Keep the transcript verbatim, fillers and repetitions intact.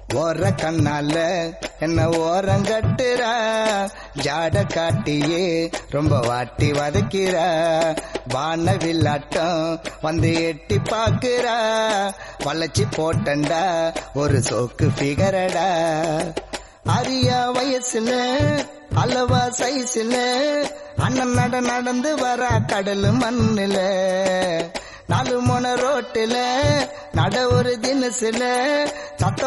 ஓர கண்ணால என்ன ஓரங்கட்டுற ஜாட காட்டியே ரொம்ப வாட்டி வதக்கிற வானவில்லாட்டம் வந்து எட்டி பாக்குற வளைச்சி போட்டண்டா ஒரு சோக்கு ஃபிகரடா அரியா வயசுல அளவா சைஸ்ல அண்ணன் நட நடந்து வர கடல் மண்ணுல நாலு மொன ரோட்டுல நட ஒரு தினசுல சத்தம்